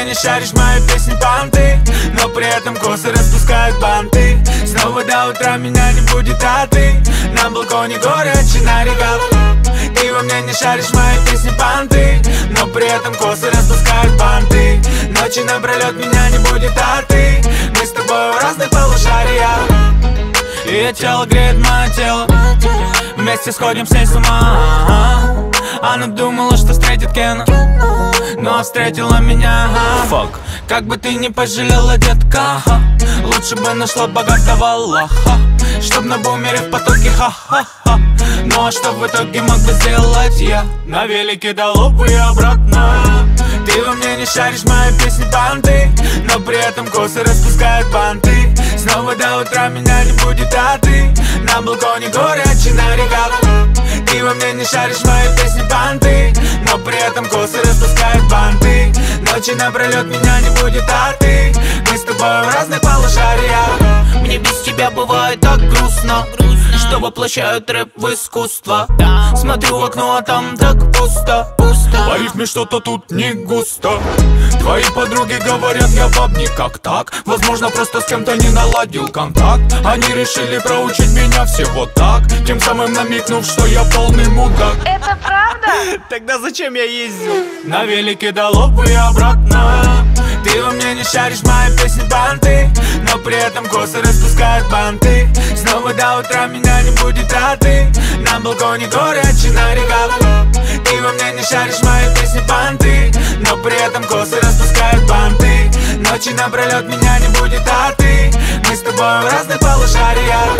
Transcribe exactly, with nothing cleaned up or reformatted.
не шаришь мои песни понты, но при этом косы распускают банты. Снова до утра меня не будет, а ты на балконе горячая река. Ты во мне не шаришь мои песни понты, но при этом косы распускают банты. Ночи напролет меня не будет, а ты мы с тобой в разных полушариях. Ее тело греет мое тело, вместе сходим с ней с ума. Она думала, что встретит Кена, но встретила меня. Фак, как бы ты ни пожалела, детка, лучше бы нашла богатого Аллаха, чтоб на бумере в потоке, ха-ха-ха. Ну а что в итоге мог бы сделать я? На велике до лупы и обратно. Ты во мне не шаришь мои песни банты, но при этом косы распускают банты. Снова до утра меня не будет, а ты на балконе горячая река. Ты во мне не шаришь мои песни банты, но при этом косы распускают банты. Ночи напролет меня не будет, а ты мы с тобой в разных полушариях. Мне без тебя бывает так грустно, что воплощаю трэп в искусство. Смотрю в окно, а там так пусто. По рифме что-то тут не густо. Твои подруги говорят, я бабник, как так? Возможно, просто с кем-то не наладил контакт. Они решили проучить меня всего так, тем самым намекнув, что я полный мудак. Это правда? Тогда зачем я ездил на велике до лопы и обратно? Ты во мне не шаришь мои песни банты, но при этом косы распускают банты. Снова до утра меня не будет, а ты на балконе горячая река. Ты во мне не шаришь мои песни банты, но при этом косы распускают банты. Ночи напролет меня не будет, а ты мы с тобой в разных полушариях.